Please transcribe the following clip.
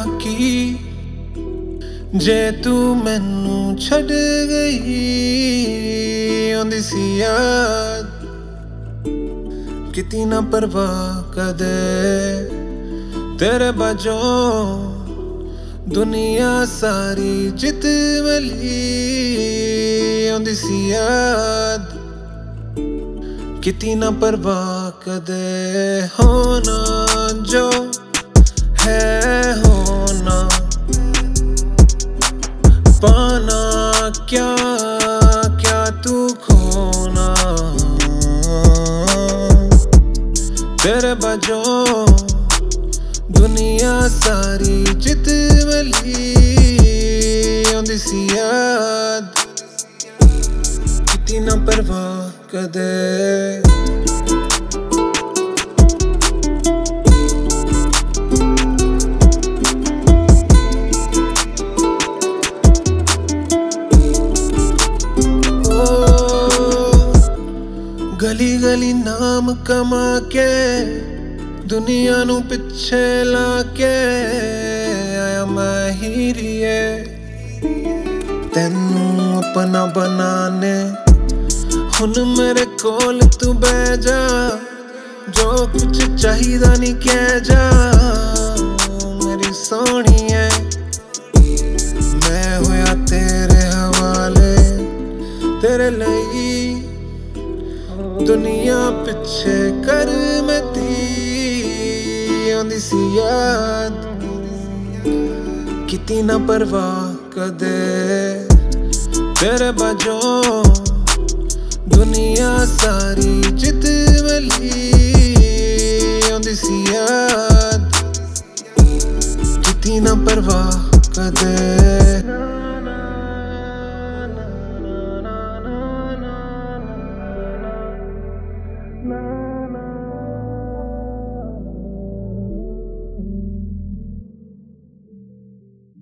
की जे तू मैनू छड़ गई आंदी सी याद किती ना परवाह कदे तेरे बाजों दुनिया सारी जित मिली आंदी सी याद किती ना परवाह कदे होना जो है होना पाना क्या क्या तू खोना तेरे बाजों दुनिया सारी जित मिली आंदी सी याद किती ना परवाह कदे गली गली नाम कमा के दुनिया नू पिछे लाके आया मैं हीरिए तेनू अपना बनाने हुन मेरे कोल तू बह जा जो कुछ चाहिदा नहीं कह जा मेरी सोहनी है मैं होया तेरे हवाले तेरे लई दुनिया पिछे कर मती आंदी सी याद किती ना परवाह कदे तेरे बाजों दुनिया सारी जित मिली आंदी सी याद किती ना परवाह कदे